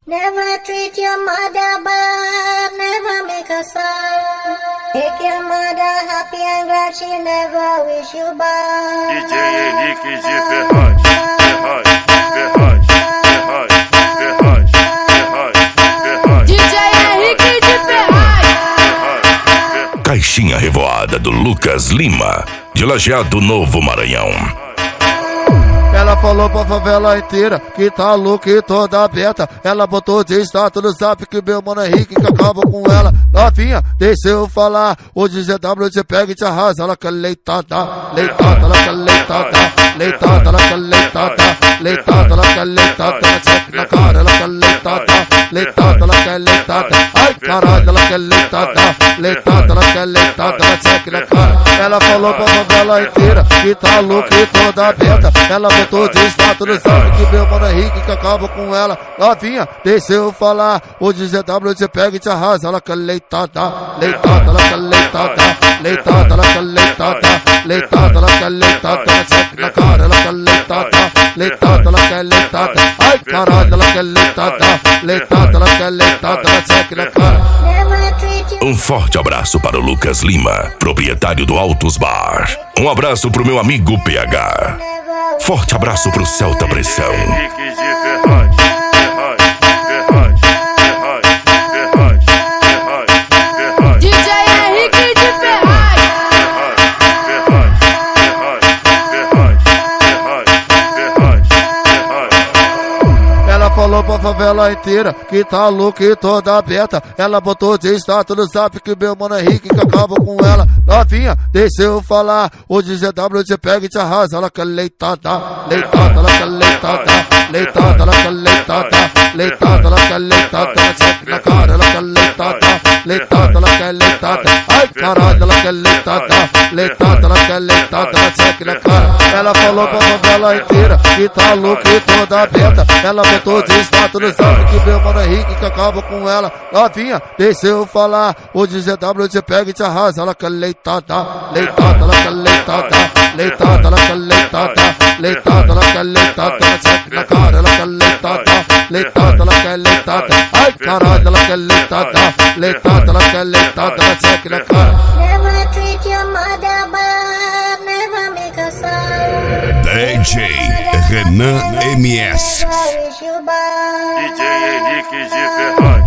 Never treat your mother bad, never make her sad. Make your mother happy and glad, she never wish you bad. DJ Henrique de Ferraz, Ferraz, Ferraz, Ferraz. DJ Henrique de Ferraz. Caixinha Revoada do Lucas Lima, de Lajeado, Novo Maranhão. Ela falou pra favela inteira que tá louca e toda aberta. Ela botou de status no zap que meu mano Henrique que acaba com ela. Novinha, deixa eu falar. Hoje ZW te pega e te arrasa. Ela quer leitada, leitada, ela quer leitada, leitada, ela quer leitada, leitada, ela quer leitada. Ela checa na cara, ela quer leitada, leitada, ela quer leitada. Ai caralho, ela quer leitada, leitada, ela quer leitada. Ela checa na cara. Ela falou pra favela inteira que tá louca e toda aberta. Ela botou de status no zap que meu mano Henrique que acaba com ela. Novinha, deixa eu falar. Hoje ZW te pega e te arrasa. Ela quer leitada, leitada, ela quer leitada, leitada, ela quer leitada, leitada, ela quer leitada. Ela checa na cara, ela quer leitada, leitada, ela quer leitada. Ai caralho, ela quer leitada, leitada, ela quer leitada. Ela checa na cara. Um forte abraço para o Lucas Lima, proprietário do Altos Bar. Um abraço pro meu amigo PH. Forte abraço pro Celta Pressão. Henrique de Ferraz, Ferraz, Ferraz, Ferraz. DJ Henrique de Ferraz. Ela falou pra favela inteira que tá louca e toda aberta. Ela botou de status no zap que meu mano Henrique que acaba com ela. Novinha, deixa eu falar. Hoje ZW te pega e te arrasa. Ela quer leitada, leitada, ela quer leitada, leitada, ela quer leitada, leitada, ela quer leitada. Ela checa na cara, ela quer leitada, leitada, ela quer leitada. Ai caralho, ela quer leitada, leitada, ela quer leitada. Ela checa na cara. Ela falou pra favela inteira que tá louca e toda aberta. Ela botou de status no zap que meu mano Henrique que acaba com ela. Novinha, deixa eu falar. Hoje ZW te pega e te arrasa. Ela quer leitada, leitada, ela quer leitada, leitada, ela quer leitada, leitada, ela quer leitada. Ela checa na cara, ela quer leitada, leitada, ela quer leitada. Ai caralho, ela quer leitada, leitada, ela quer leitada. Ela checa na cara. Never treat your mother bad, never make her sad. DJ Renan MS. Never wish you bad. DJ Henrique de Ferraz.